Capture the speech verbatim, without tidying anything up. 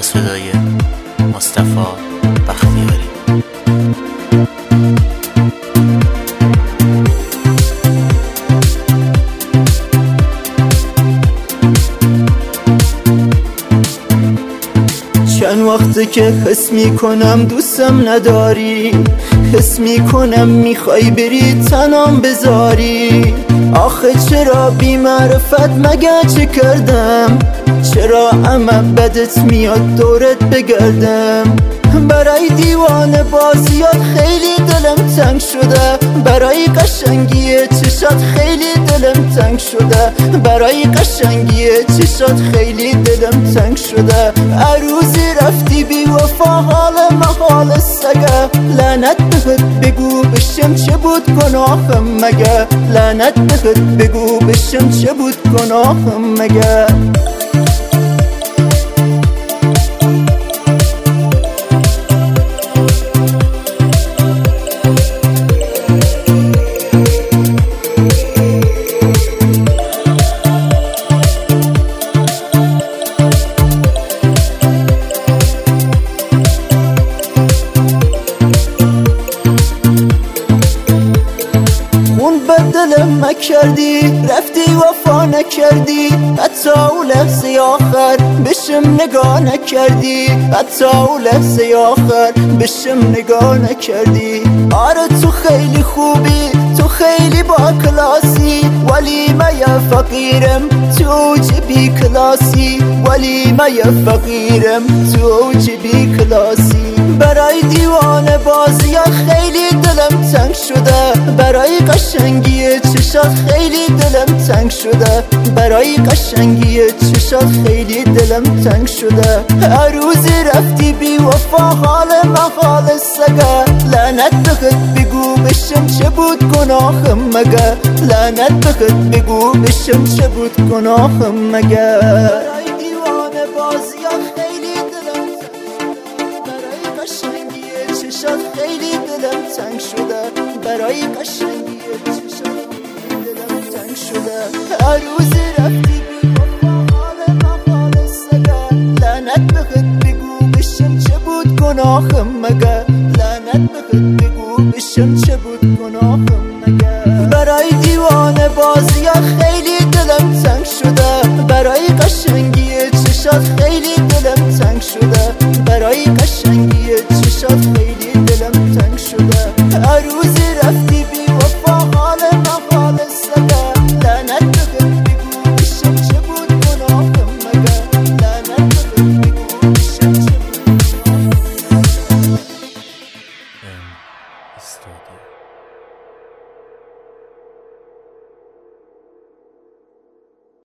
صدای مصطفی بختیاری. چند وقته که حس میکنم دوستم نداری، حس میکنم میخوای بری تنام بذاری. آخه چرا بی معرفت مگه چه کردم؟ چرا اما بدت میاد دورت بگردم؟ برای دیوانه بازیات خیلی دلم تنگ شده، برای قشنگی چشات خیلی دلم تنگ شده، برای قشنگی چشات خیلی دلم تنگ شده. عروضی رفتی بی وفا حال محال سگه، لعنت بهت بگو بشم چه بود گناهم مگه، لعنت بهت بگو بشم چه بود گناهم مگه. دلم نکردی رفتی وفا نکردی، حتی او لحظه آخر بشم نگاه نکردی، حتی او لحظه آخر بشم نگاه نکردی. آره تو خیلی خوبی، تو خیلی با کلاسی، ولی من یه فقیرم تو اوج بی کلاسی، ولی من یه فقیرم تو اوج بی کلاسی. برای دیوانه بازیات خیلی دلم تنگ شده، برای قشنگی چشات خیلی دلم تنگ شده، برای قشنگی چشات خیلی دلم تنگ شده. هر روزی رفتی بی وفا حال محال سگه، لعنت بهت بگو بشم چه بود گناهم مگه، لعنت بهت بگو بشم چه بود گناهم مگه. برای دیوانه بازیات خیلی دلم تنگ شده، برای قشنگی چشات خیلی دلم تنگ شده، برای قشنگی چشات دلم تنگ شده. هر روزی رفتی بی وفا حال محال سگه، لعنت بهت بگو بشم چه بود گناهم مگه، لعنت بهت بگو بشم چه بود گناهم مگه. برای دیوانه بازیات خیلی دلم تنگ شده، برای قشنگی